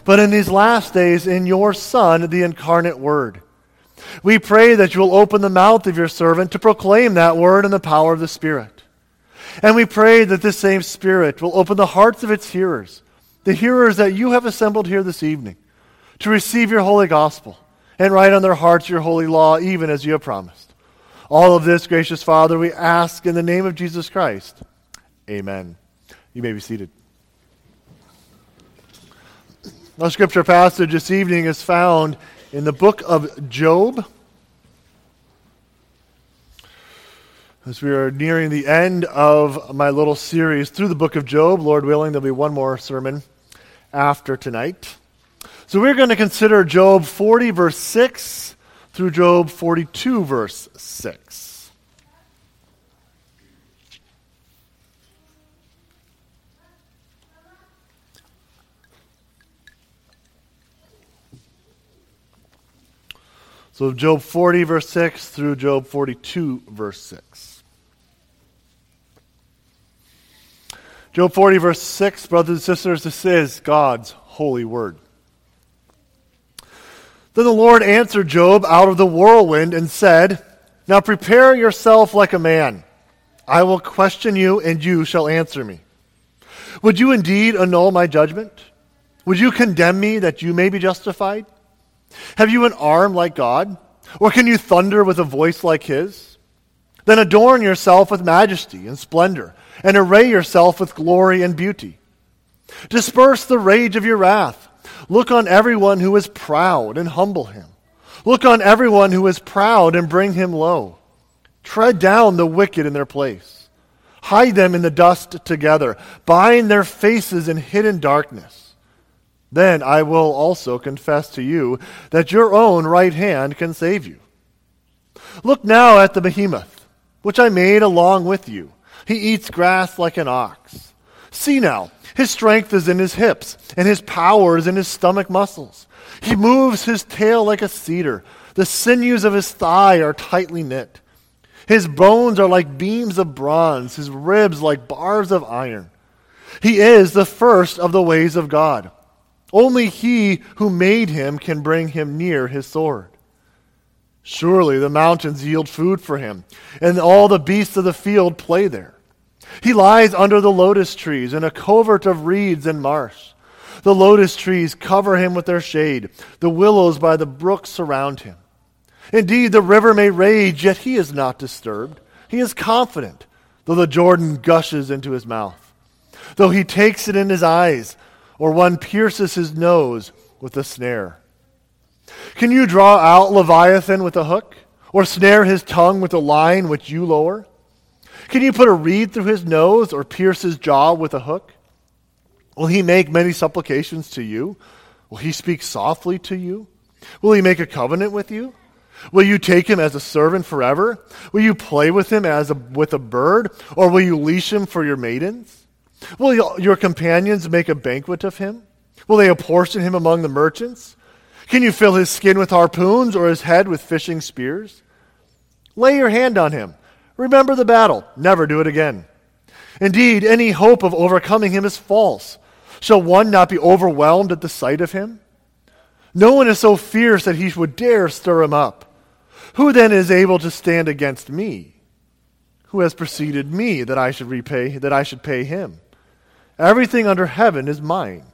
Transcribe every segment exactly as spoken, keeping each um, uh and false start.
but in these last days in your Son, the incarnate Word. We pray that you will open the mouth of your servant to proclaim that word in the power of the Spirit. And we pray that this same Spirit will open the hearts of its hearers, the hearers that you have assembled here this evening, to receive your holy gospel and write on their hearts your holy law, even as you have promised. All of this, gracious Father, we ask in the name of Jesus Christ. Amen. You may be seated. Our scripture passage this evening is found in the book of Job. As we are nearing the end of my little series through the book of Job, Lord willing, there'll be one more sermon after tonight. So we're going to consider Job forty, verse six, through Job forty-two, verse six. So Job forty, verse six, through Job forty-two, verse six. Job forty, verse six, brothers and sisters, this is God's holy word. Then the Lord answered Job out of the whirlwind and said, "Now prepare yourself like a man. I will question you, and you shall answer me. Would you indeed annul my judgment? Would you condemn me that you may be justified? Have you an arm like God? Or can you thunder with a voice like his? Then adorn yourself with majesty and splendor, and array yourself with glory and beauty. Disperse the rage of your wrath. Look on everyone who is proud and humble him. Look on everyone who is proud and bring him low. Tread down the wicked in their place. Hide them in the dust together. Bind their faces in hidden darkness. Then I will also confess to you that your own right hand can save you. Look now at the behemoth, which I made along with you. He eats grass like an ox. See now, his strength is in his hips, and his power is in his stomach muscles. He moves his tail like a cedar. The sinews of his thigh are tightly knit. His bones are like beams of bronze, his ribs like bars of iron. He is the first of the ways of God. Only he who made him can bring him near his sword. Surely the mountains yield food for him, and all the beasts of the field play there. He lies under the lotus trees in a covert of reeds and marsh. The lotus trees cover him with their shade. The willows by the brook surround him. Indeed, the river may rage, yet he is not disturbed. He is confident, though the Jordan gushes into his mouth. Though he takes it in his eyes, or one pierces his nose with a snare. Can you draw out Leviathan with a hook, or snare his tongue with a line which you lower? Can you put a reed through his nose, or pierce his jaw with a hook? Will he make many supplications to you? Will he speak softly to you? Will he make a covenant with you? Will you take him as a servant forever? Will you play with him as a, with a bird, or will you leash him for your maidens? Will your companions make a banquet of him? Will they apportion him among the merchants? Can you fill his skin with harpoons, or his head with fishing spears? Lay your hand on him. Remember the battle. Never do it again. Indeed, any hope of overcoming him is false. Shall one not be overwhelmed at the sight of him? No one is so fierce that he would dare stir him up. Who then is able to stand against me? Who has preceded me that I should repay, that I should pay him? Everything under heaven is mine.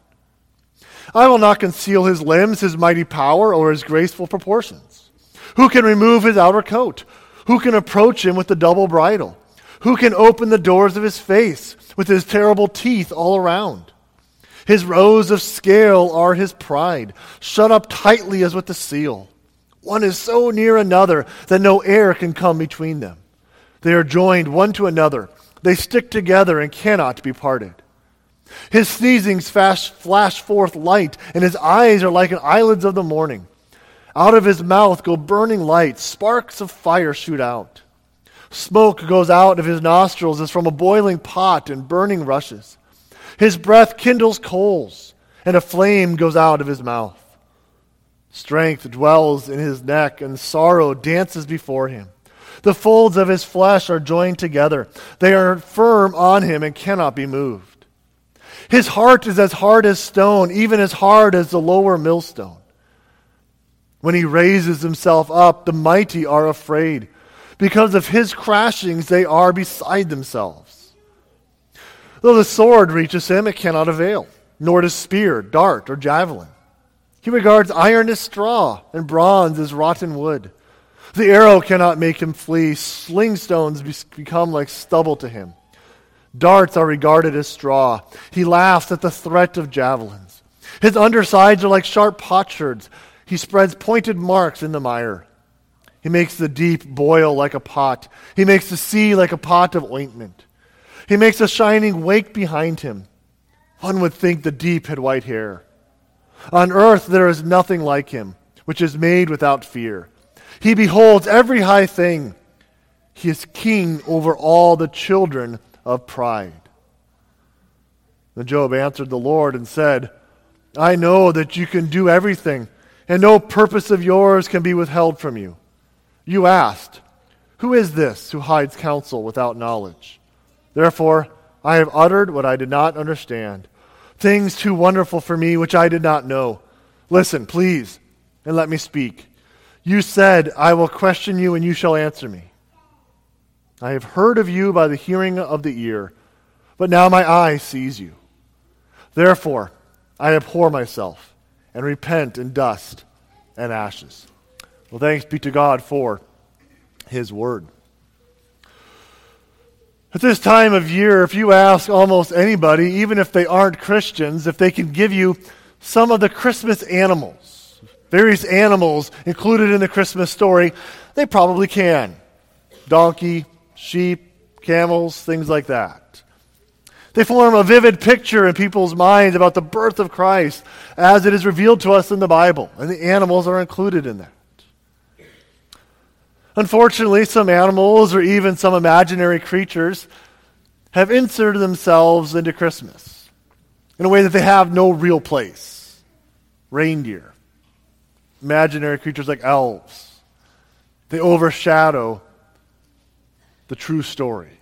I will not conceal his limbs, his mighty power, or his graceful proportions. Who can remove his outer coat? Who can approach him with the double bridle? Who can open the doors of his face with his terrible teeth all around? His rows of scale are his pride, shut up tightly as with the seal. One is so near another that no air can come between them. They are joined one to another. They stick together and cannot be parted. His sneezings flash, flash forth light, and his eyes are like an eyelids of the morning. Out of his mouth go burning lights, sparks of fire shoot out. Smoke goes out of his nostrils as from a boiling pot and burning rushes. His breath kindles coals, and a flame goes out of his mouth. Strength dwells in his neck, and sorrow dances before him. The folds of his flesh are joined together. They are firm on him and cannot be moved. His heart is as hard as stone, even as hard as the lower millstone. When he raises himself up, the mighty are afraid. Because of his crashings, they are beside themselves. Though the sword reaches him, it cannot avail, nor does spear, dart, or javelin. He regards iron as straw, and bronze as rotten wood. The arrow cannot make him flee. Sling stones become like stubble to him. Darts are regarded as straw. He laughs at the threat of javelins. His undersides are like sharp potsherds. He spreads pointed marks in the mire. He makes the deep boil like a pot. He makes the sea like a pot of ointment. He makes a shining wake behind him. One would think the deep had white hair. On earth there is nothing like him, which is made without fear. He beholds every high thing. He is king over all the children of pride. Then Job answered the Lord and said, I know that you can do everything, and no purpose of yours can be withheld from you. You asked, who is this who hides counsel without knowledge? Therefore, I have uttered what I did not understand, things too wonderful for me which I did not know. Listen, please, and let me speak. You said, I will question you and you shall answer me. I have heard of you by the hearing of the ear, but now my eye sees you. Therefore, I abhor myself and repent in dust and ashes. Well, thanks be to God for his word. At this time of year, if you ask almost anybody, even if they aren't Christians, if they can give you some of the Christmas animals, various animals included in the Christmas story, they probably can. Donkey, sheep, camels, things like that. They form a vivid picture in people's minds about the birth of Christ as it is revealed to us in the Bible, and the animals are included in that. Unfortunately, some animals or even some imaginary creatures have inserted themselves into Christmas in a way that they have no real place. Reindeer, imaginary creatures like elves, they overshadow the true story.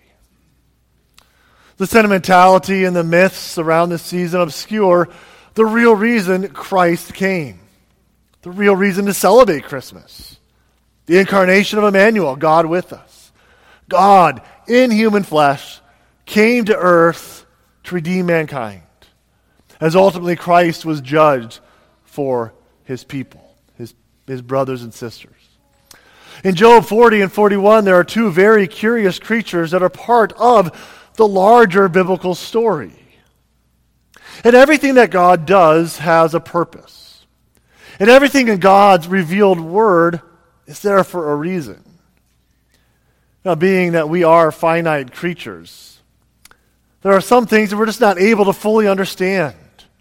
The sentimentality and the myths around this season obscure the real reason Christ came, the real reason to celebrate Christmas. The incarnation of Emmanuel, God with us. God, in human flesh, came to earth to redeem mankind, as ultimately Christ was judged for his people, his, his brothers and sisters. In Job forty and forty-one, there are two very curious creatures that are part of the larger biblical story. And everything that God does has a purpose. And everything in God's revealed word is there for a reason. Now, being that we are finite creatures, there are some things that we're just not able to fully understand.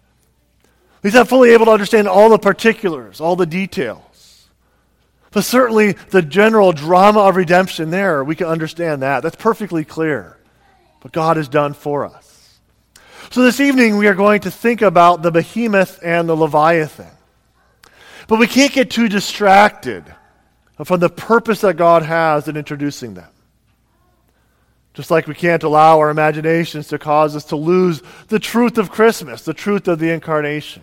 At least not fully able to understand all the particulars, all the details. But certainly the general drama of redemption there, we can understand that. That's perfectly clear. What God has done for us. So this evening we are going to think about the behemoth and the Leviathan. But we can't get too distracted from the purpose that God has in introducing them. Just like we can't allow our imaginations to cause us to lose the truth of Christmas, the truth of the incarnation.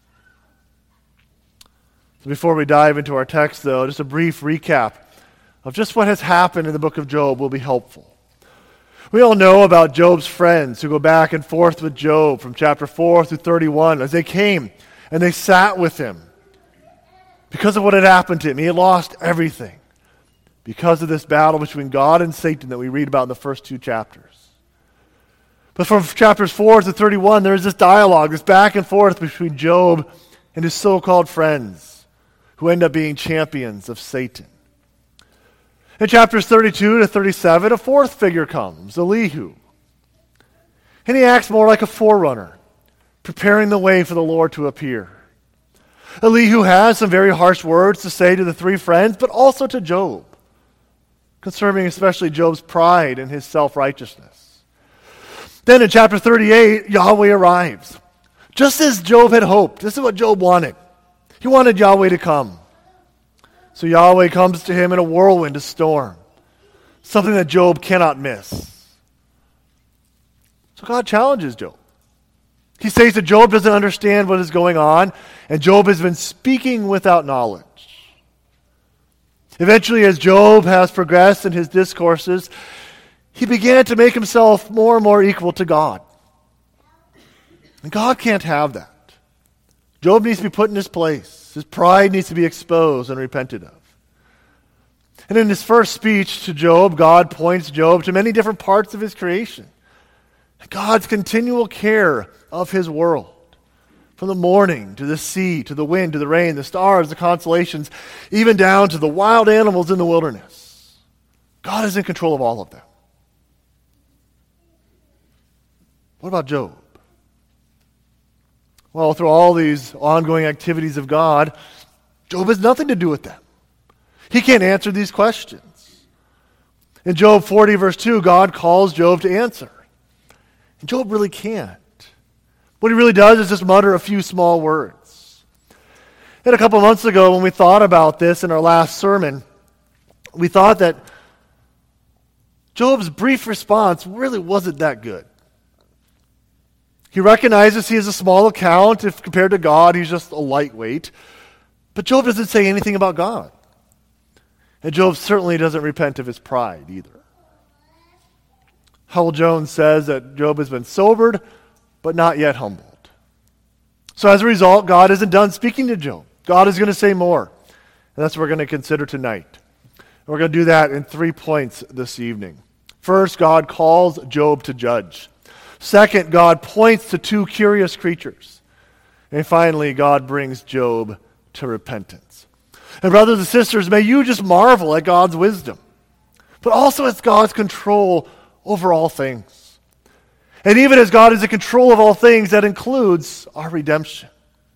So before we dive into our text, though, just a brief recap of just what has happened in the book of Job will be helpful. We all know about Job's friends who go back and forth with Job from chapter four through thirty-one as they came and they sat with him. Because of what had happened to him, he had lost everything. Because of this battle between God and Satan that we read about in the first two chapters. But from chapters four to thirty-one, there is this dialogue, this back and forth between Job and his so-called friends, who end up being champions of Satan. In chapters thirty-two to thirty-seven, a fourth figure comes, Elihu. And he acts more like a forerunner, preparing the way for the Lord to appear. Elihu has some very harsh words to say to the three friends, but also to Job, concerning especially Job's pride and his self-righteousness. Then in chapter thirty-eight, Yahweh arrives. Just as Job had hoped. This is what Job wanted. He wanted Yahweh to come. So Yahweh comes to him in a whirlwind, a storm. Something that Job cannot miss. So God challenges Job. He says that Job doesn't understand what is going on, and Job has been speaking without knowledge. Eventually, as Job has progressed in his discourses, he began to make himself more and more equal to God. And God can't have that. Job needs to be put in his place. His pride needs to be exposed and repented of. And in his first speech to Job, God points Job to many different parts of his creation. God's continual care of his world. From the morning to the sea, to the wind, to the rain, the stars, the constellations, even down to the wild animals in the wilderness. God is in control of all of them. What about Job? Well, through all these ongoing activities of God, Job has nothing to do with them. He can't answer these questions. In Job forty, verse two, God calls Job to answer. And Job really can't. What he really does is just mutter a few small words. And a couple months ago, when we thought about this in our last sermon, we thought that Job's brief response really wasn't that good. He recognizes he has a small account. If compared to God, he's just a lightweight. But Job doesn't say anything about God. And Job certainly doesn't repent of his pride either. Howell Jones says that Job has been sobered, but not yet humbled. So as a result, God isn't done speaking to Job. God is going to say more. And that's what we're going to consider tonight. And we're going to do that in three points this evening. First, God calls Job to judge. Second, God points to two curious creatures. And finally, God brings Job to repentance. And brothers and sisters, may you just marvel at God's wisdom, but also at God's control over all things. And even as God is in control of all things, that includes our redemption.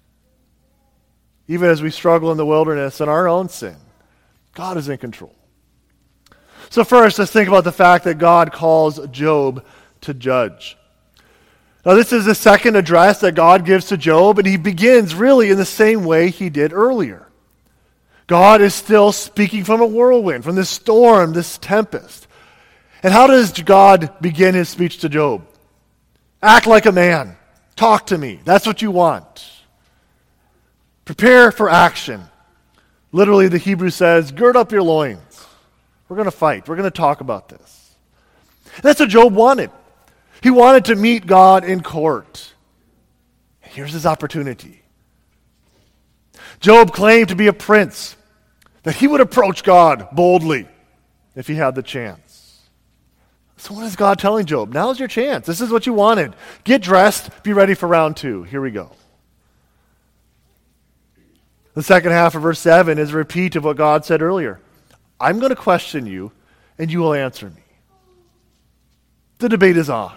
Even as we struggle in the wilderness in our own sin, God is in control. So first, let's think about the fact that God calls Job to judge. Now, this is the second address that God gives to Job, and he begins really in the same way he did earlier. God is still speaking from a whirlwind, from this storm, this tempest. And how does God begin his speech to Job? Act like a man. Talk to me. That's what you want. Prepare for action. Literally, the Hebrew says, gird up your loins. We're going to fight. We're going to talk about this. And that's what Job wanted. He wanted to meet God in court. Here's his opportunity. Job claimed to be a prince, that he would approach God boldly if he had the chance. So what is God telling Job? Now's your chance. This is what you wanted. Get dressed. Be ready for round two. Here we go. The second half of verse seven is a repeat of what God said earlier. I'm going to question you, and you will answer me. The debate is on.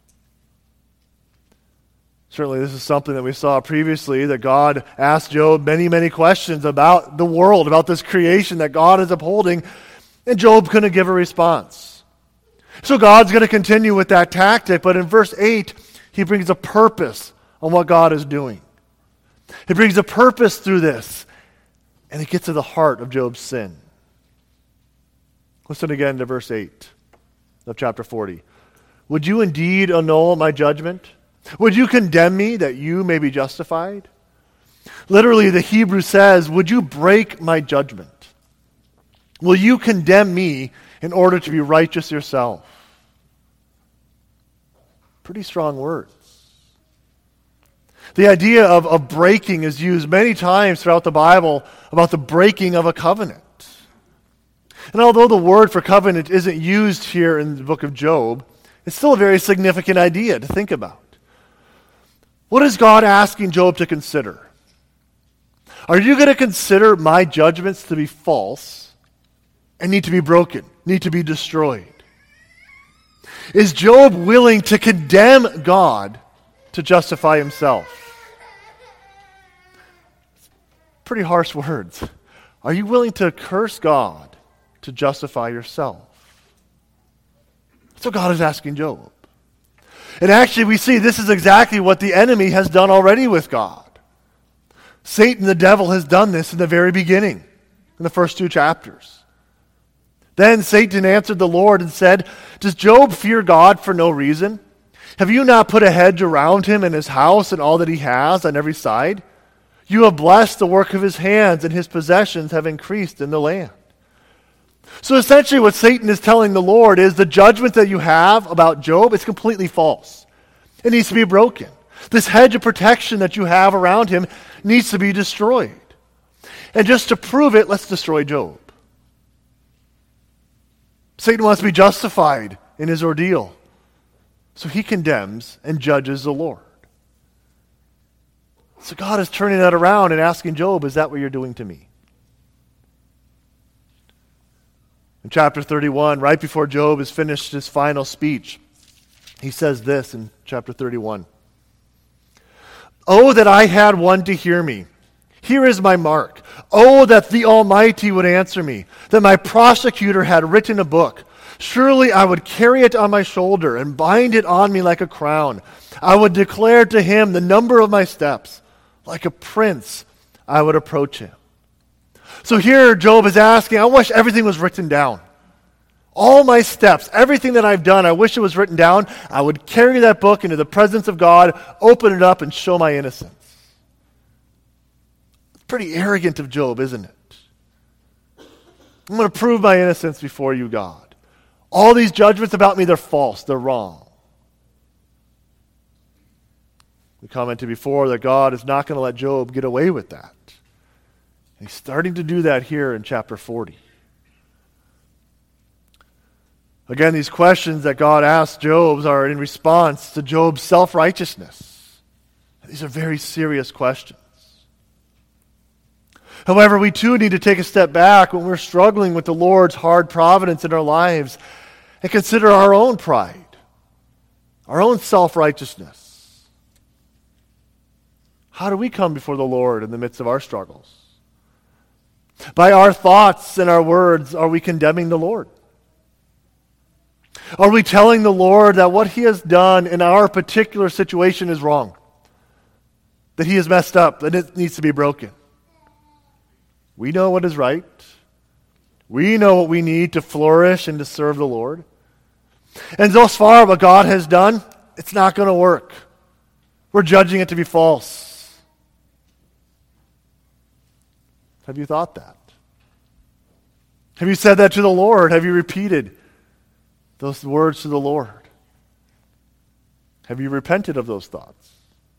Certainly, this is something that we saw previously, that God asked Job many, many questions about the world, about this creation that God is upholding, and Job couldn't give a response. So God's going to continue with that tactic, but in verse eight, he brings a purpose on what God is doing. He brings a purpose through this, and it gets to the heart of Job's sin. Listen again to verse eight of chapter forty. Would you indeed annul my judgment? Would you condemn me that you may be justified? Literally, the Hebrew says, would you break my judgment? Will you condemn me in order to be righteous yourself? Pretty strong words. The idea of, of breaking is used many times throughout the Bible about the breaking of a covenant. And although the word for covenant isn't used here in the book of Job, it's still a very significant idea to think about. What is God asking Job to consider? Are you going to consider my judgments to be false and need to be broken, need to be destroyed? Is Job willing to condemn God to justify himself? Pretty harsh words. Are you willing to curse God to justify yourself? That's what God is asking Job. And actually, we see this is exactly what the enemy has done already with God. Satan, the devil, has done this in the very beginning, in the first two chapters. Then Satan answered the Lord and said, does Job fear God for no reason? Have you not put a hedge around him and his house and all that he has on every side? You have blessed the work of his hands, and his possessions have increased in the land. So essentially what Satan is telling the Lord is the judgment that you have about Job is completely false. It needs to be broken. This hedge of protection that you have around him needs to be destroyed. And just to prove it, let's destroy Job. Satan wants to be justified in his ordeal. So he condemns and judges the Lord. So God is turning that around and asking Job, is that what you're doing to me? In chapter thirty-one, right before Job has finished his final speech, he says this in chapter thirty-one. Oh, that I had one to hear me. Here is my mark. Oh, that the Almighty would answer me, that my prosecutor had written a book. Surely I would carry it on my shoulder and bind it on me like a crown. I would declare to him the number of my steps. Like a prince, I would approach him. So here Job is asking, I wish everything was written down. All my steps, everything that I've done, I wish it was written down. I would carry that book into the presence of God, open it up, and show my innocence. It's pretty arrogant of Job, isn't it? I'm going to prove my innocence before you, God. All these judgments about me, they're false, they're wrong. We commented before that God is not going to let Job get away with that. And he's starting to do that here in chapter forty. Again, these questions that God asks Job are in response to Job's self-righteousness. These are very serious questions. However, we too need to take a step back when we're struggling with the Lord's hard providence in our lives and consider our own pride, our own self-righteousness. How do we come before the Lord in the midst of our struggles? By our thoughts and our words, are we condemning the Lord? Are we telling the Lord that what he has done in our particular situation is wrong? That he has messed up, that it needs to be broken? We know what is right. We know what we need to flourish and to serve the Lord. And thus far, what God has done, it's not going to work. We're judging it to be false. Have you thought that? Have you said that to the Lord? Have you repeated those words to the Lord? Have you repented of those thoughts?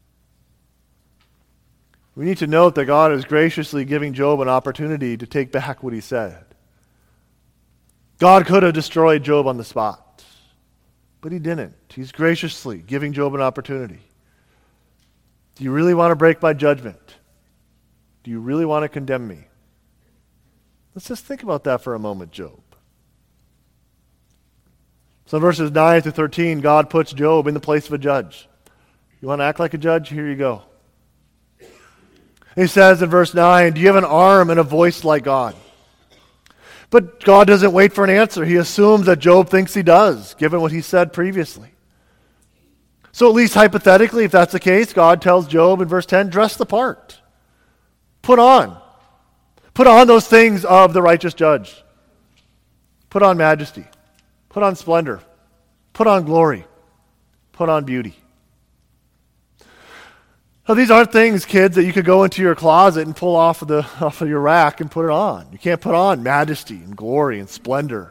We need to note that God is graciously giving Job an opportunity to take back what he said. God could have destroyed Job on the spot, but he didn't. He's graciously giving Job an opportunity. Do you really want to break my judgment? Do you really want to condemn me? Let's just think about that for a moment, Job. So in verses nine to thirteen, God puts Job in the place of a judge. You want to act like a judge? Here you go. He says in verse nine, do you have an arm and a voice like God? But God doesn't wait for an answer. He assumes that Job thinks he does, given what he said previously. So at least hypothetically, if that's the case, God tells Job in verse ten, dress the part. Put on. Put on those things of the righteous judge. Put on majesty. Put on splendor. Put on glory. Put on beauty. Now, these aren't things, kids, that you could go into your closet and pull off of, the, off of your rack and put it on. You can't put on majesty and glory and splendor.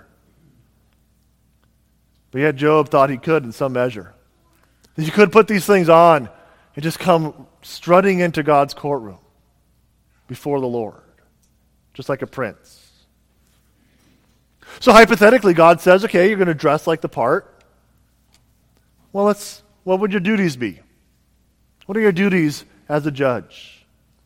But yet Job thought he could in some measure. That you could put these things on and just come strutting into God's courtroom before the Lord, just like a prince. So hypothetically, God says, okay, you're going to dress like the part. Well, let's, what would your duties be? What are your duties as a judge?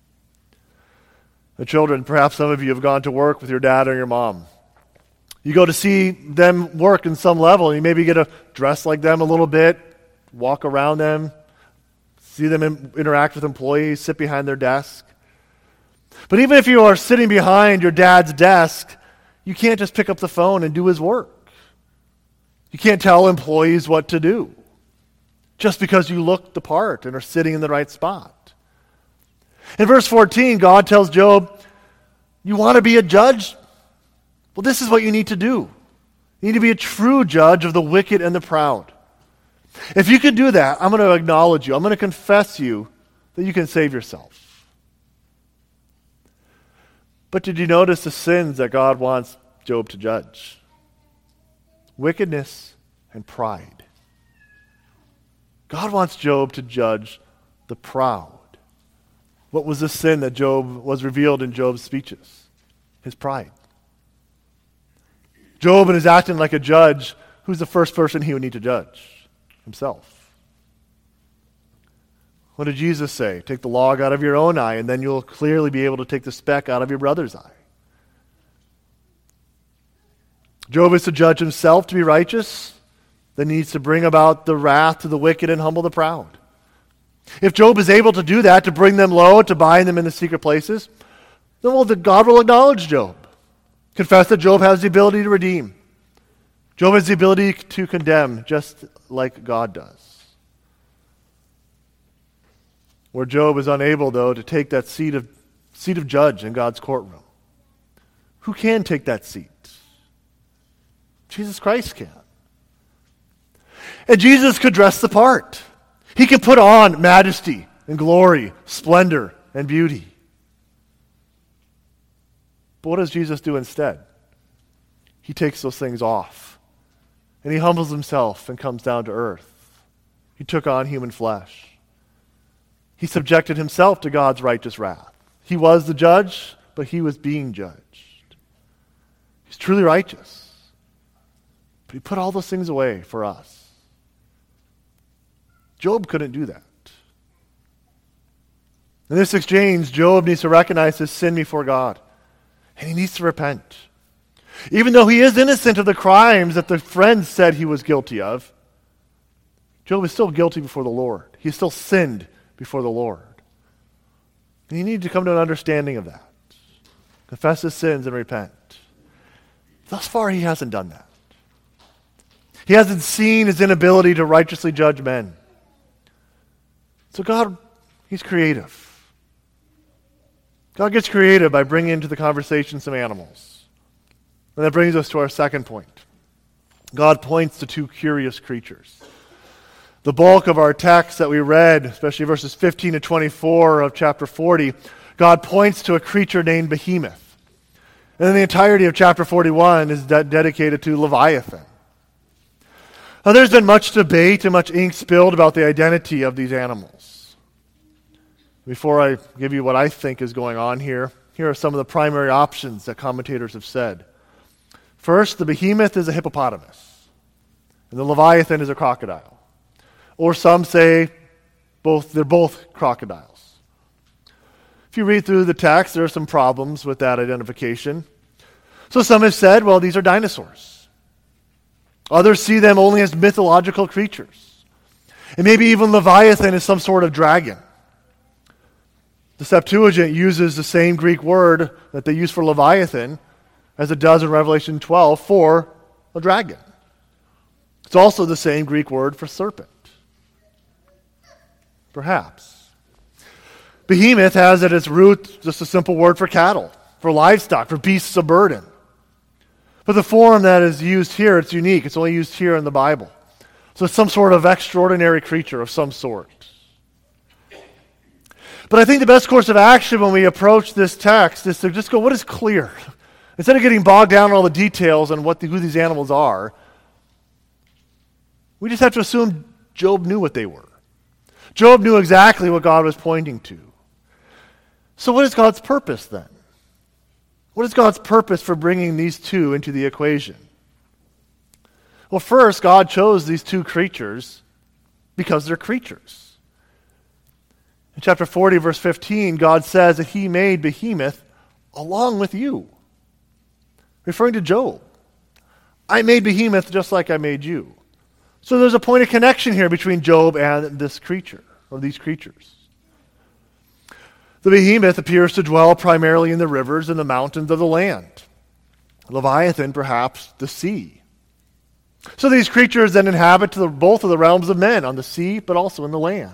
The children, perhaps some of you have gone to work with your dad or your mom. You go to see them work in some level, and you maybe get to dress like them a little bit, walk around them, see them in, interact with employees, sit behind their desk. But even if you are sitting behind your dad's desk, you can't just pick up the phone and do his work. You can't tell employees what to do just because you look the part and are sitting in the right spot. In verse fourteen, God tells Job, you want to be a judge? Well, this is what you need to do. You need to be a true judge of the wicked and the proud. If you can do that, I'm going to acknowledge you. I'm going to confess you that you can save yourself. But did you notice the sins that God wants Job to judge? Wickedness and pride. God wants Job to judge the proud. What was the sin that Job was revealed in Job's speeches? His pride. Job is acting like a judge. Who's the first person he would need to judge? Himself. What did Jesus say? Take the log out of your own eye, and then you'll clearly be able to take the speck out of your brother's eye. Job is to judge himself to be righteous, then he needs to bring about the wrath to the wicked and humble the proud. If Job is able to do that, to bring them low, to bind them in the secret places, then well, God will acknowledge Job. Confess that Job has the ability to redeem. Job has the ability to condemn, just like God does. Where Job is unable, though, to take that seat of, seat of judge in God's courtroom. Who can take that seat? Jesus Christ can. And Jesus could dress the part. He can put on majesty and glory, splendor and beauty. But what does Jesus do instead? He takes those things off. And he humbles himself and comes down to earth. He took on human flesh. He subjected himself to God's righteous wrath. He was the judge, but he was being judged. He's truly righteous. But he put all those things away for us. Job couldn't do that. In this exchange, Job needs to recognize his sin before God. And he needs to repent. Even though he is innocent of the crimes that the friends said he was guilty of, Job is still guilty before the Lord. He still sinned before the Lord. And he needs to come to an understanding of that. Confess his sins and repent. Thus far, he hasn't done that. He hasn't seen his inability to righteously judge men. So God, he's creative. God gets creative by bringing into the conversation some animals. And that brings us to our second point. God points to two curious creatures. The bulk of our text that we read, especially verses fifteen to twenty-four of chapter forty, God points to a creature named Behemoth. And then the entirety of chapter forty-one is de- dedicated to Leviathan. Now, there's been much debate and much ink spilled about the identity of these animals. Before I give you what I think is going on here, here are some of the primary options that commentators have said. First, the behemoth is a hippopotamus, and the Leviathan is a crocodile. Or some say both they're both crocodiles. If you read through the text, there are some problems with that identification. So some have said, well, these are dinosaurs. Others see them only as mythological creatures. And maybe even Leviathan is some sort of dragon. The Septuagint uses the same Greek word that they use for Leviathan as it does in Revelation twelve for a dragon. It's also the same Greek word for serpent. Perhaps. Behemoth has at its root just a simple word for cattle, for livestock, for beasts of burden. But the form that is used here, it's unique. It's only used here in the Bible. So it's some sort of extraordinary creature of some sort. But I think the best course of action when we approach this text is to just go, what is clear? Instead of getting bogged down in all the details on what the, who these animals are, we just have to assume Job knew what they were. Job knew exactly what God was pointing to. So what is God's purpose then? What is God's purpose for bringing these two into the equation? Well, first, God chose these two creatures because they're creatures. In chapter forty, verse fifteen, God says that he made Behemoth along with you. Referring to Job. I made Behemoth just like I made you. So there's a point of connection here between Job and this creature, or these creatures. The behemoth appears to dwell primarily in the rivers and the mountains of the land. Leviathan, perhaps, the sea. So these creatures then inhabit the, both of the realms of men, on the sea, but also in the land.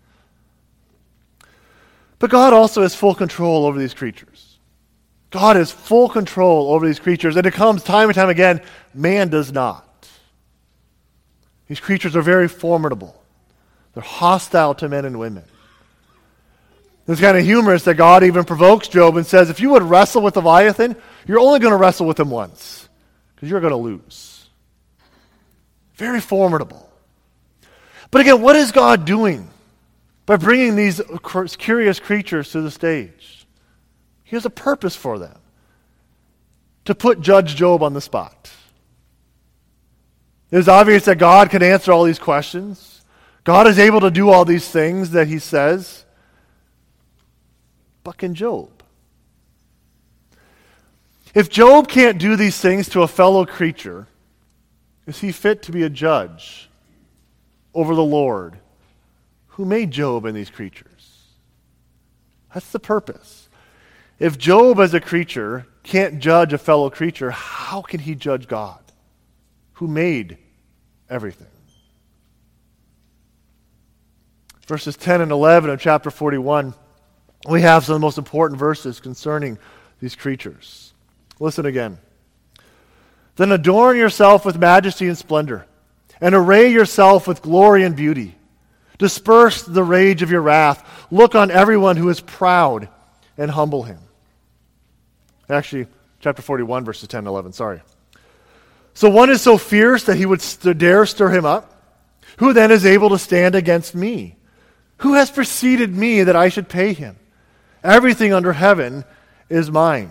But God also has full control over these creatures. God has full control over these creatures, and it comes time and time again, man does not. These creatures are very formidable. They're hostile to men and women. It's kind of humorous that God even provokes Job and says, if you would wrestle with Leviathan, you're only going to wrestle with him once, because you're going to lose. Very formidable. But again, what is God doing by bringing these curious creatures to the stage? He has a purpose for them. To put Judge Job on the spot. It is obvious that God can answer all these questions. God is able to do all these things that he says. But can Job? If Job can't do these things to a fellow creature, is he fit to be a judge over the Lord who made Job and these creatures? That's the purpose. If Job as a creature can't judge a fellow creature, how can he judge God who made everything? Verses ten and eleven of chapter forty-one, we have some of the most important verses concerning these creatures. Listen again. Then adorn yourself with majesty and splendor, and array yourself with glory and beauty. Disperse the rage of your wrath. Look on everyone who is proud and humble him. Actually, chapter forty-one, verses ten and eleven, sorry. So one is so fierce that he would st- dare stir him up. Who then is able to stand against me? Who has preceded me that I should pay him? Everything under heaven is mine.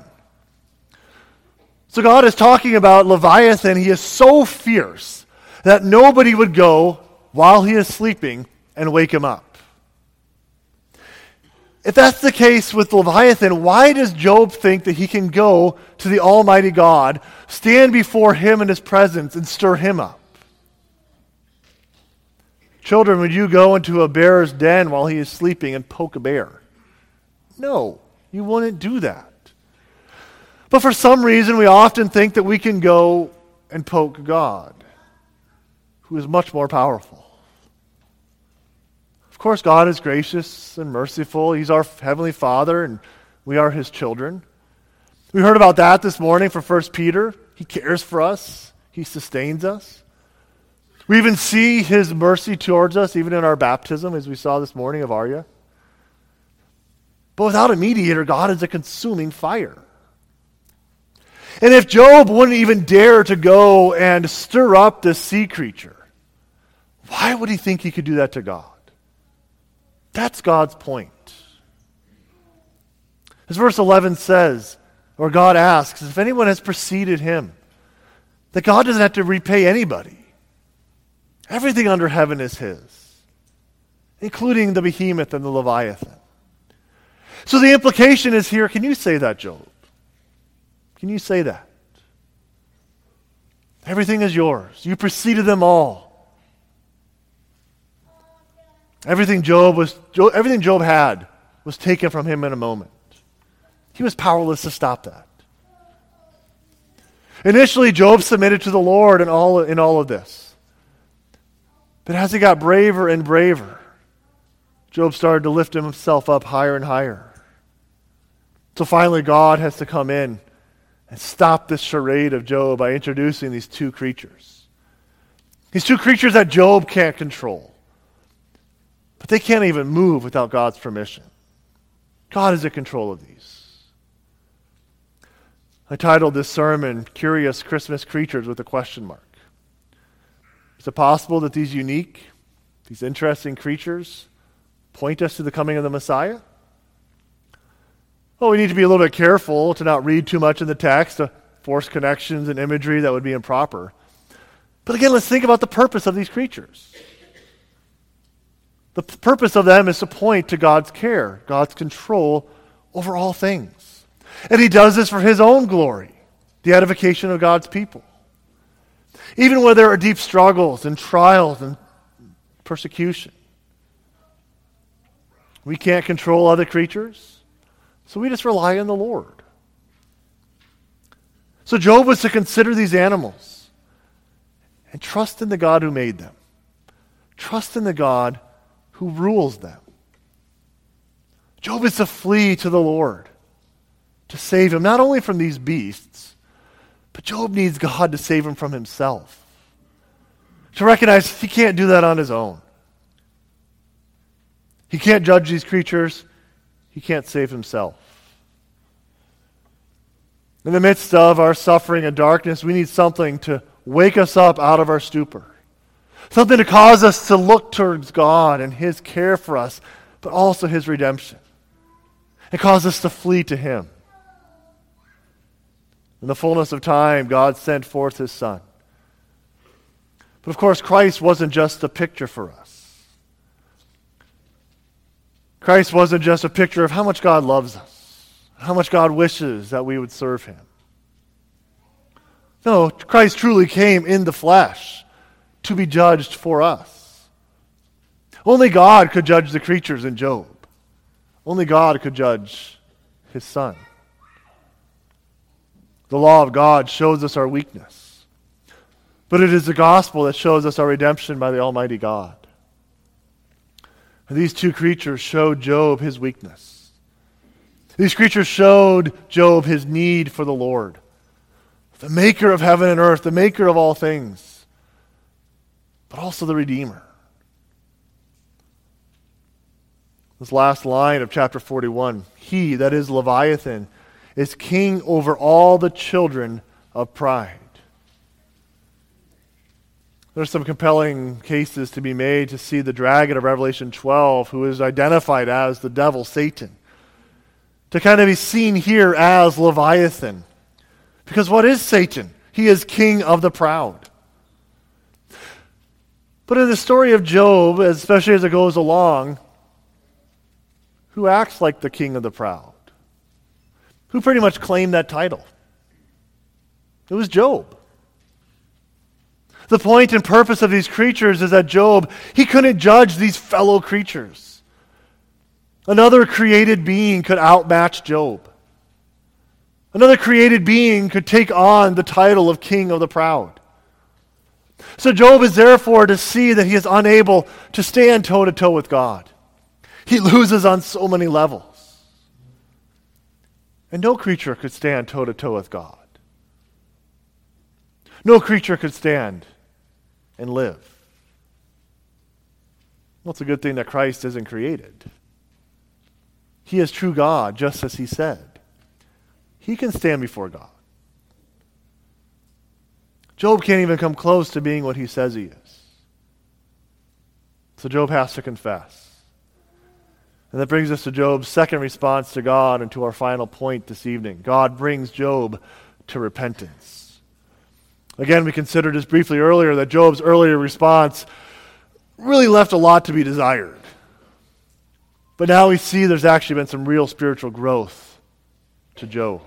So God is talking about Leviathan. He is so fierce that nobody would go while he is sleeping and wake him up. If that's the case with Leviathan, why does Job think that he can go to the Almighty God, stand before him in his presence, and stir him up? Children, would you go into a bear's den while he is sleeping and poke a bear? No, you wouldn't do that. But for some reason, we often think that we can go and poke God, who is much more powerful. Of course, God is gracious and merciful. He's our Heavenly Father, and we are His children. We heard about that this morning from First Peter. He cares for us. He sustains us. We even see His mercy towards us, even in our baptism, as we saw this morning of Arya. But without a mediator, God is a consuming fire. And if Job wouldn't even dare to go and stir up this sea creature, why would he think he could do that to God? That's God's point. As verse eleven says, or God asks, if anyone has preceded him, that God doesn't have to repay anybody. Everything under heaven is his, including the behemoth and the Leviathan. So the implication is here, can you say that, Job? Can you say that? Everything is yours. You preceded them all. Everything Job was, everything Job had was taken from him in a moment. He was powerless to stop that. Initially, Job submitted to the Lord in all, in all of this. But as he got braver and braver, Job started to lift himself up higher and higher. So finally, God has to come in and stop this charade of Job by introducing these two creatures. These two creatures that Job can't control. But they can't even move without God's permission. God is in control of these. I titled this sermon, Curious Christmas Creatures with a question mark. Is it possible that these unique, these interesting creatures point us to the coming of the Messiah? Well, we need to be a little bit careful to not read too much in the text, to force connections and imagery that would be improper. But again, let's think about the purpose of these creatures. The p- purpose of them is to point to God's care, God's control over all things. And he does this for his own glory, the edification of God's people. Even where there are deep struggles and trials and persecution. We can't control other creatures, so we just rely on the Lord. So Job was to consider these animals and trust in the God who made them. Trust in the God who rules them. Job is to flee to the Lord to save him, not only from these beasts, but Job needs God to save him from himself. To recognize he can't do that on his own. He can't judge these creatures. He can't save himself. In the midst of our suffering and darkness, we need something to wake us up out of our stupor. Something to cause us to look towards God and his care for us, but also his redemption. It cause us to flee to him. In the fullness of time, God sent forth his Son. But of course, Christ wasn't just a picture for us. Christ wasn't just a picture of how much God loves us, how much God wishes that we would serve him. No, Christ truly came in the flesh to be judged for us. Only God could judge the creatures in Job. Only God could judge his Son. The law of God shows us our weakness. But it is the gospel that shows us our redemption by the Almighty God. And these two creatures showed Job his weakness. These creatures showed Job his need for the Lord, the maker of heaven and earth, the maker of all things, but also the Redeemer. This last line of chapter forty-one, he, that is Leviathan, is king over all the children of pride. There's some compelling cases to be made to see the dragon of Revelation twelve, who is identified as the devil, Satan, to kind of be seen here as Leviathan. Because what is Satan? He is king of the proud. But in the story of Job, especially as it goes along, who acts like the king of the proud? Who pretty much claimed that title? It was Job. The point and purpose of these creatures is that Job, he couldn't judge these fellow creatures. Another created being could outmatch Job. Another created being could take on the title of king of the proud. So Job is therefore to see that he is unable to stand toe-to-toe with God. He loses on so many levels. And no creature could stand toe-to-toe with God. No creature could stand and live. Well, it's a good thing that Christ isn't created. He is true God, just as he said. He can stand before God. Job can't even come close to being what he says he is. So Job has to confess. And that brings us to Job's second response to God and to our final point this evening. God brings Job to repentance. Again, we considered this briefly earlier that Job's earlier response really left a lot to be desired. But now we see there's actually been some real spiritual growth to Job.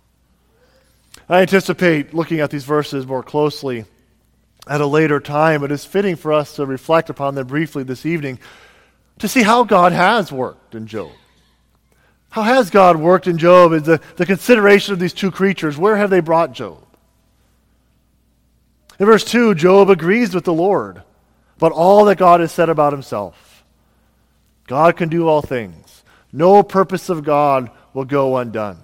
I anticipate looking at these verses more closely at a later time. It is fitting for us to reflect upon them briefly this evening to see how God has worked in Job. How has God worked in Job? Is the, the consideration of these two creatures, where have they brought Job? In verse two, Job agrees with the Lord about all that God has said about himself. God can do all things. No purpose of God will go undone.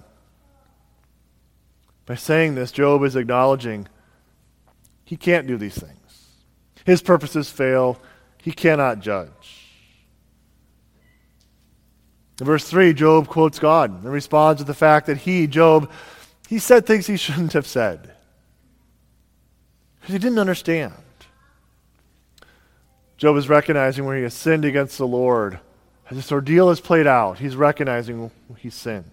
By saying this, Job is acknowledging he can't do these things. His purposes fail. He cannot judge. In verse three, Job quotes God and responds with the fact that he, Job, he said things he shouldn't have said. Because he didn't understand. Job is recognizing where he has sinned against the Lord. As this ordeal is played out, he's recognizing he sinned.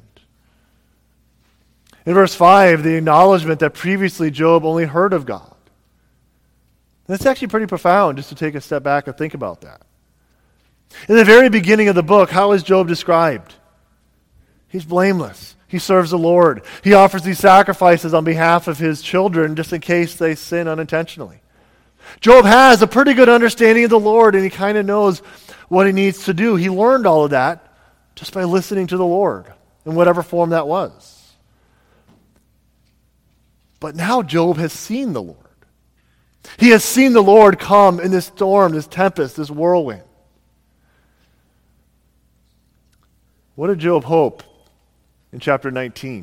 In verse five, the acknowledgement that previously Job only heard of God. That's actually pretty profound just to take a step back and think about that. In the very beginning of the book, how is Job described? He's blameless. He serves the Lord. He offers these sacrifices on behalf of his children just in case they sin unintentionally. Job has a pretty good understanding of the Lord, and he kind of knows what he needs to do. He learned all of that just by listening to the Lord in whatever form that was. But now Job has seen the Lord. He has seen the Lord come in this storm, this tempest, this whirlwind. What did Job hope in chapter nineteen?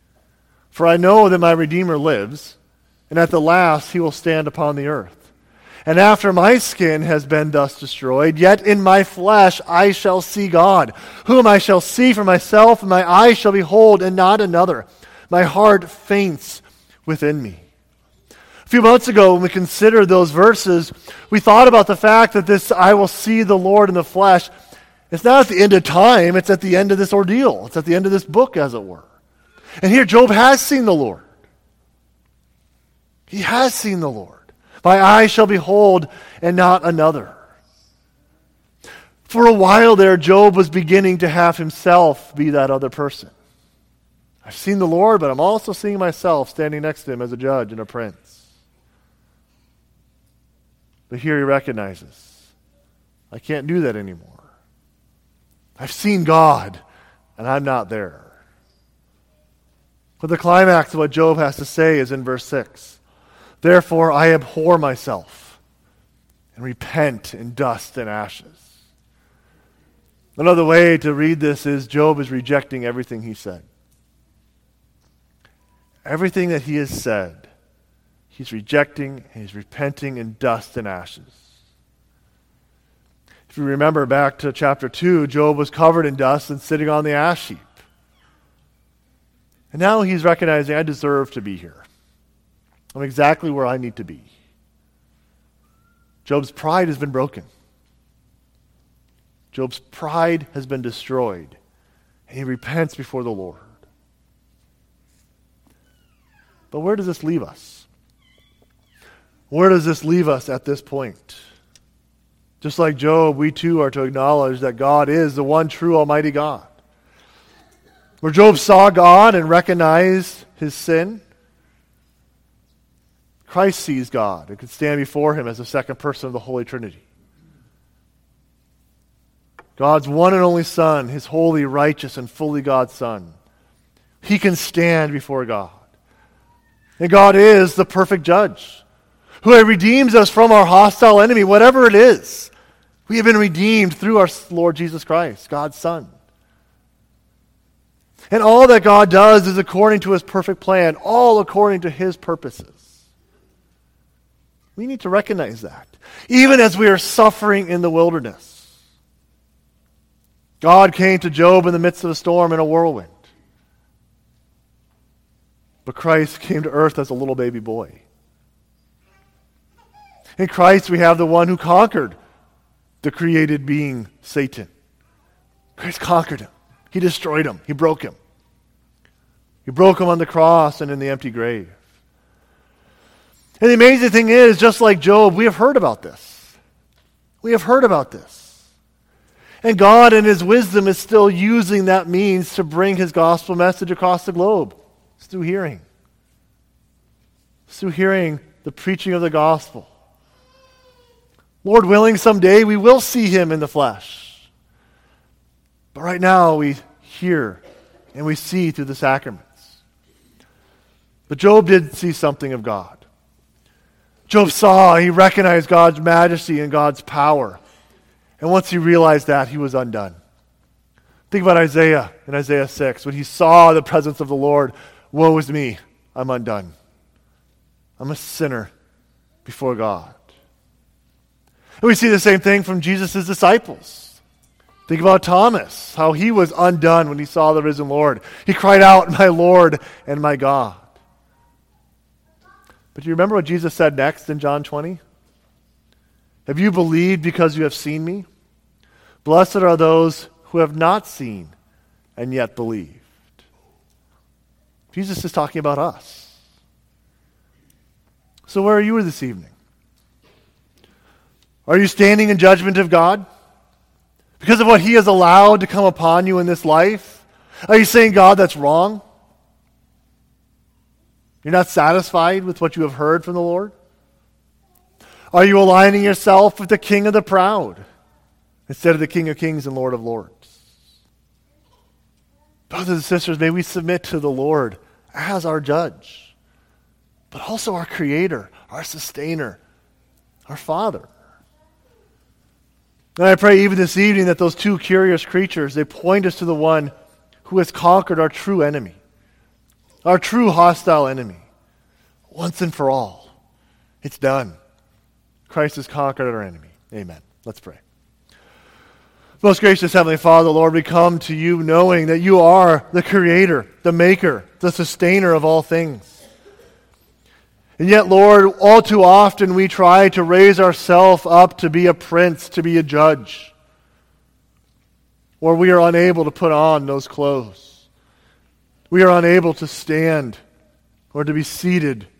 For I know that my Redeemer lives, and at the last he will stand upon the earth. And after my skin has been thus destroyed, yet in my flesh I shall see God, whom I shall see for myself, and my eyes shall behold, and not another. My heart faints within me. A few months ago, when we considered those verses, we thought about the fact that this I will see the Lord in the flesh, it's not at the end of time, it's at the end of this ordeal. It's at the end of this book, as it were. And here Job has seen the Lord. He has seen the Lord. My eyes shall behold, and not another. For a while there, Job was beginning to have himself be that other person. I've seen the Lord, but I'm also seeing myself standing next to him as a judge and a prince. But here he recognizes, I can't do that anymore. I've seen God, and I'm not there. But the climax of what Job has to say is in verse six. Therefore I abhor myself and repent in dust and ashes. Another way to read this is Job is rejecting everything he said. Everything that he has said, he's rejecting and he's repenting in dust and ashes. If you remember back to chapter two, Job was covered in dust and sitting on the ash heap. And now he's recognizing, I deserve to be here. I'm exactly where I need to be. Job's pride has been broken. Job's pride has been destroyed. And he repents before the Lord. But where does this leave us? Where does this leave us at this point? Just like Job, we too are to acknowledge that God is the one true Almighty God. Where Job saw God and recognized his sin, Christ sees God and can stand before him as the second person of the Holy Trinity. God's one and only Son, his holy, righteous, and fully God Son. He can stand before God. And God is the perfect judge, who redeems us from our hostile enemy, whatever it is. We have been redeemed through our Lord Jesus Christ, God's Son. And all that God does is according to his perfect plan, all according to his purposes. We need to recognize that. Even as we are suffering in the wilderness. God came to Job in the midst of a storm in a whirlwind. But Christ came to earth as a little baby boy. In Christ we have the one who conquered the created being, Satan. Christ conquered him. He destroyed him. He broke him. He broke him on the cross and in the empty grave. And the amazing thing is, just like Job, we have heard about this. We have heard about this. And God in his wisdom is still using that means to bring his gospel message across the globe. It's through hearing. It's through hearing the preaching of the gospel. Lord willing, someday we will see him in the flesh. But right now we hear and we see through the sacraments. But Job did see something of God. Job saw, he recognized God's majesty and God's power. And once he realized that, he was undone. Think about Isaiah in Isaiah six. When he saw the presence of the Lord, woe is me, I'm undone. I'm a sinner before God. And we see the same thing from Jesus' disciples. Think about Thomas, how he was undone when he saw the risen Lord. He cried out, my Lord and my God. But do you remember what Jesus said next in John twenty? Have you believed because you have seen me? Blessed are those who have not seen and yet believed. Jesus is talking about us. So where are you this evening? Are you standing in judgment of God? Because of what he has allowed to come upon you in this life? Are you saying, God, that's wrong? You're not satisfied with what you have heard from the Lord? Are you aligning yourself with the King of the proud instead of the King of kings and Lord of lords? Brothers and sisters, may we submit to the Lord as our judge, but also our creator, our sustainer, our Father. And I pray even this evening that those two curious creatures, they point us to the one who has conquered our true enemy, our true hostile enemy, once and for all. It's done. Christ has conquered our enemy. Amen. Let's pray. Most gracious Heavenly Father, Lord, we come to you knowing that you are the creator, the maker, the sustainer of all things. And yet, Lord, all too often we try to raise ourselves up to be a prince, to be a judge. Or we are unable to put on those clothes. We are unable to stand or to be seated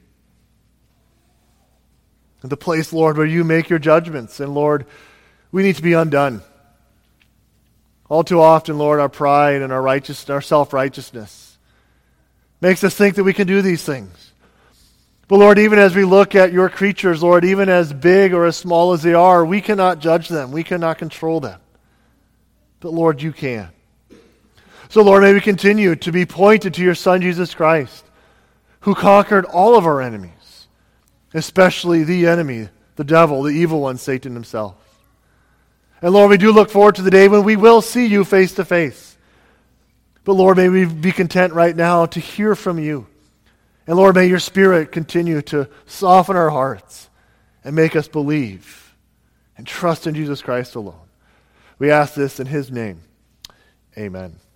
in the place, Lord, where you make your judgments. And Lord, we need to be undone. All too often, Lord, our pride and our righteous, our self-righteousness makes us think that we can do these things. But Lord, even as we look at your creatures, Lord, even as big or as small as they are, we cannot judge them. We cannot control them. But Lord, you can. So Lord, may we continue to be pointed to your Son, Jesus Christ, who conquered all of our enemies, especially the enemy, the devil, the evil one, Satan himself. And Lord, we do look forward to the day when we will see you face to face. But Lord, may we be content right now to hear from you. And Lord, may your Spirit continue to soften our hearts and make us believe and trust in Jesus Christ alone. We ask this in his name. Amen.